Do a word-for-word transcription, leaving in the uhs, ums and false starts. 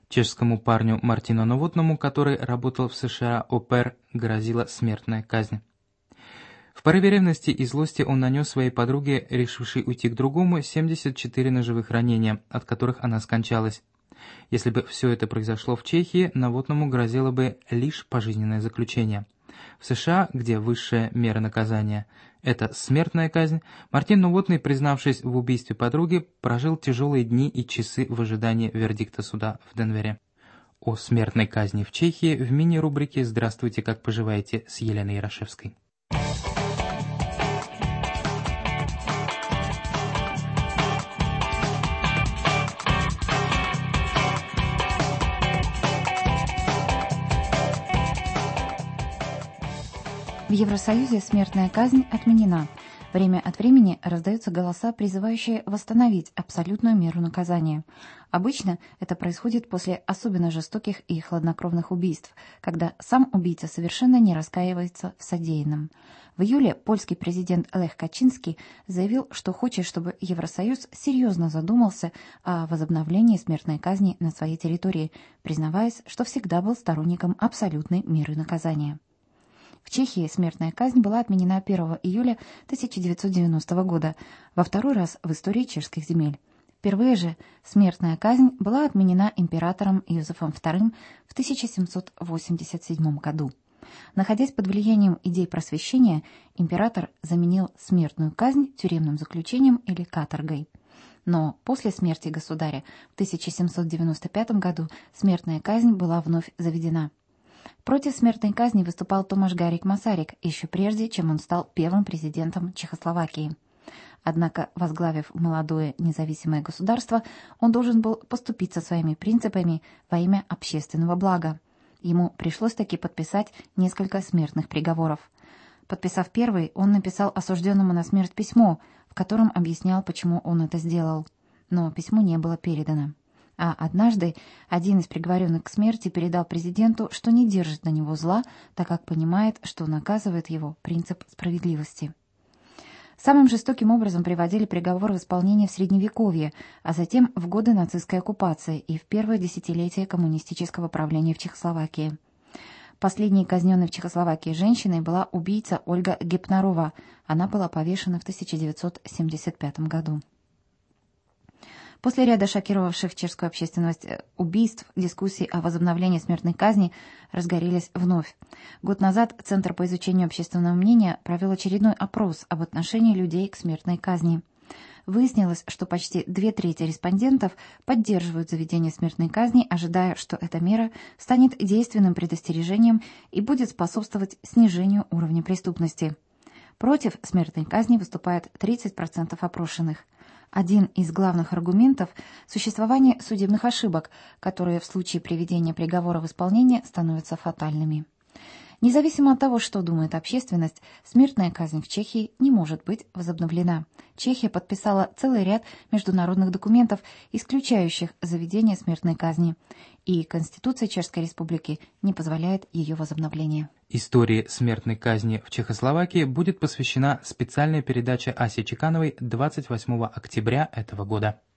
Чешскому парню Мартину Новотному, который работал в США au-pair, грозила смертная казнь. В порыве ревности и злости он нанес своей подруге, решившей уйти к другому, семьдесят четыре ножевых ранения, от которых она скончалась. Если бы все это произошло в Чехии, Новотному грозило бы лишь пожизненное заключение. В США, где высшая мера наказания – это смертная казнь, Мартин Новотный, признавшись в убийстве подруги, прожил тяжелые дни и часы в ожидании вердикта суда в Денвере. О смертной казни в Чехии в мини-рубрике «Здравствуйте, как поживаете» с Еленой Ярошевской. В Евросоюзе смертная казнь отменена. Время от времени раздаются голоса, призывающие восстановить абсолютную меру наказания. Обычно это происходит после особенно жестоких и хладнокровных убийств, когда сам убийца совершенно не раскаивается в содеянном. В июле польский президент Лех Качинский заявил, что хочет, чтобы Евросоюз серьезно задумался о возобновлении смертной казни на своей территории, признаваясь, что всегда был сторонником абсолютной меры наказания. В Чехии смертная казнь была отменена первого июля тысяча девятьсот девяностого года, во второй раз в истории чешских земель. Впервые же смертная казнь была отменена императором Йозефом вторым в тысяча семьсот восемьдесят седьмом году. Находясь под влиянием идей просвещения, император заменил смертную казнь тюремным заключением или каторгой. Но после смерти государя в тысяча семьсот девяносто пятом году смертная казнь была вновь заведена. Против смертной казни выступал Томаш Гарик Масарик еще прежде, чем он стал первым президентом Чехословакии. Однако, возглавив молодое независимое государство, он должен был поступиться своими принципами во имя общественного блага. Ему пришлось таки подписать несколько смертных приговоров. Подписав первый, он написал осужденному на смерть письмо, в котором объяснял, почему он это сделал. Но письмо не было передано. А однажды один из приговоренных к смерти передал президенту, что не держит на него зла, так как понимает, что наказывает его принцип справедливости. Самым жестоким образом приводили приговор в исполнение в Средневековье, а затем в годы нацистской оккупации и в первое десятилетие коммунистического правления в Чехословакии. Последней казненной в Чехословакии женщиной была убийца Ольга Гепнарова. Она была повешена в тысяча девятьсот семьдесят пятом году. После ряда шокировавших чешскую общественность убийств, дискуссии о возобновлении смертной казни разгорелись вновь. Год назад Центр по изучению общественного мнения провел очередной опрос об отношении людей к смертной казни. Выяснилось, что почти две трети респондентов поддерживают заведение смертной казни, ожидая, что эта мера станет действенным предостережением и будет способствовать снижению уровня преступности. Против смертной казни выступает тридцать процентов опрошенных. Один из главных аргументов – существование судебных ошибок, которые в случае приведения приговора в исполнение становятся фатальными. Независимо от того, что думает общественность, смертная казнь в Чехии не может быть возобновлена. Чехия подписала целый ряд международных документов, исключающих заведение смертной казни, и Конституция Чешской Республики не позволяет ее возобновления. Истории смертной казни в Чехословакии будет посвящена специальная передача Аси Чекановой двадцать восьмого октября этого года.